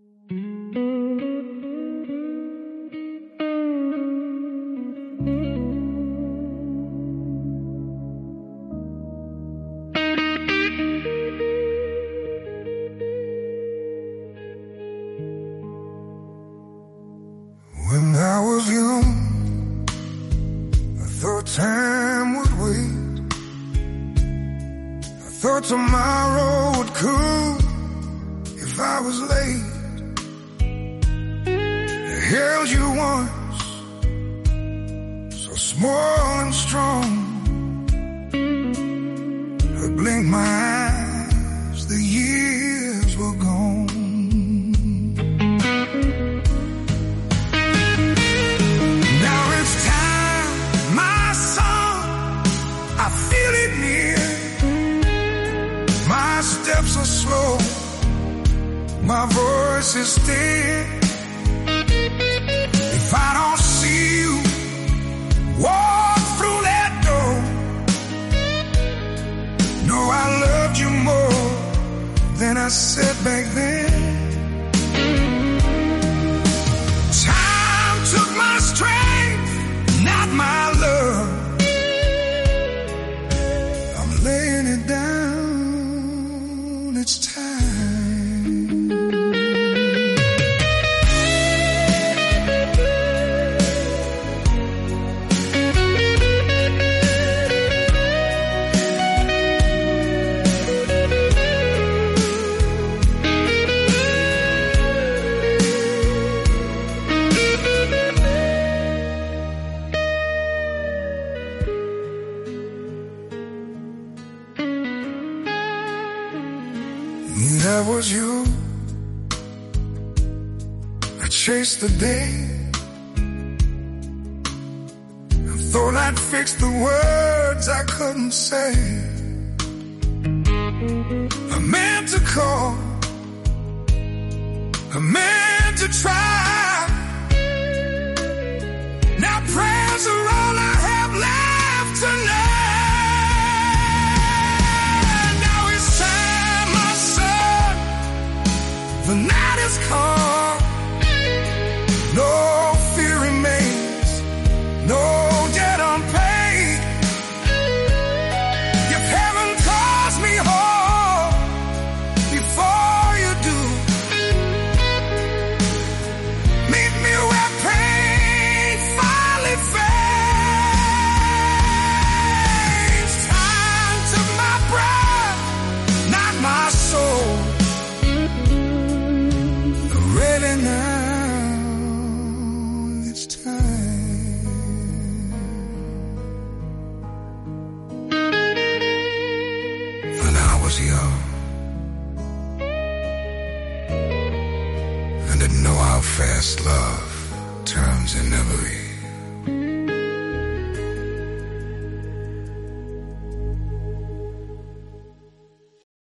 When I was young, I thought time would wait. I thought tomorrow would come if I was late. I held you once, so small and strong. I blinked my eyes, the years were gone. Steps are slow, my voice is dead. If I don't see you walk through that door, no, I loved you more than I said back then. Time took my strength, not my love. I'm laying it down. It's time. That was you. I chased the day. I thought I'd fix the words I couldn't say. I meant to call, I meant to try. Now prayers are all I have left tonight. The night is calm, no fear remains, no debt unpaid. If heaven calls me home before you do, meet me where pain finally fades. Time took my breath, not my soul. Ready now, it's time. When I was young, I didn't know how fast love turns in memory.